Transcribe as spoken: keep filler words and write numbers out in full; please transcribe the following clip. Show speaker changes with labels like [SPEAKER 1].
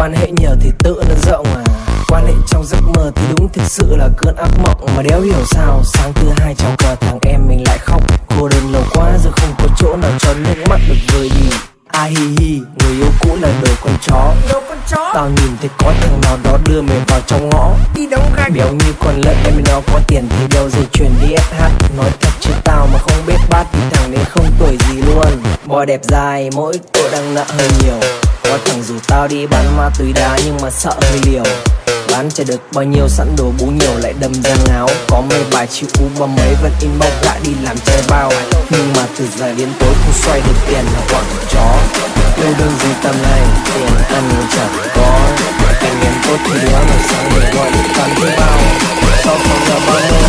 [SPEAKER 1] Quan hệ nhiều thì tự nó rộng à, quan hệ trong giấc mơ thì đúng thực sự là cơn ác mộng. Mà đéo hiểu sao sáng thứ hai chào cờ thằng em mình lại khóc. Cô đơn lâu quá giờ không có chỗ nào cho nước mắt được vơi đi. A hi hi, người yêu cũ là đồ con chó.
[SPEAKER 2] Đồ con chó.
[SPEAKER 1] Tao nhìn thấy có thằng nào đó đưa mày vào trong ngõ.
[SPEAKER 2] Đi đâu gạch.
[SPEAKER 1] Béo như con lợn em nó có tiền thì đeo dây chuyền đi ét hát. Nói thật chứ tao mà không biết bát thì thằng đấy không tuổi gì luôn. Boy đẹp dài, mỗi tội đang nợ hơi nhiều. Có thằng rủ tao đi bán ma túy đá nhưng mà sợ hơi liều. Bán chả được bao nhiêu sẵn đồ bú nhiều lại đâm ra ngáo. Có mấy bài chịu cú và mấy vẫn inbox lại đi làm chơi bao. Nhưng mà từ giờ đến tối không xoay được tiền là quả của chó. Yêu đương gì tầm này, tiền ăn chẳng có. Anh em tốt thì đéo làm sao để gọi được toàn thứ bao. Sau không giờ bao nhiêu